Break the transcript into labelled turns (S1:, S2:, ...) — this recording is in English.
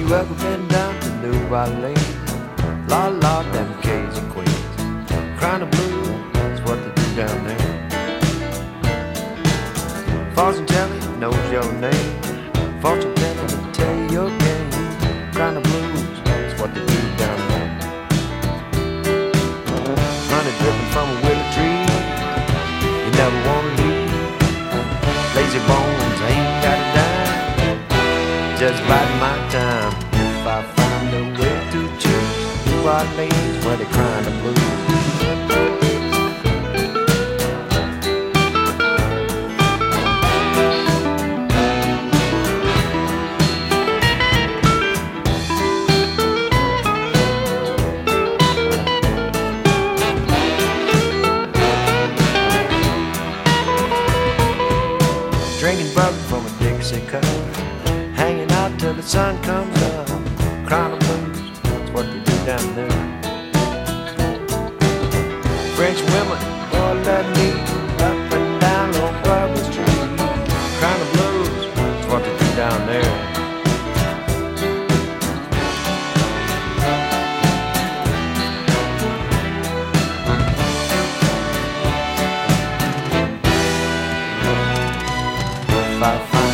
S1: you ever been down to New Orleans? La la, them Cajun queens. Crying the blues is what they do down there. Fortune teller knows your name. Fortune teller will tell you your game. Crying the blues is what they do down there. Honey dripping from a willow tree. You never wanna leave. Lazy bones ain't got a dime. Just biding my time. If I find a way to choose New Orleans where they crying the blues. Drinking bourbon from a Dixie cup, hanging out till the sun comes up. Crying the blues, that's what they do down there. French women, all that me up and down on Bourbon Street. Crying the blues, that's what they do down there. If I find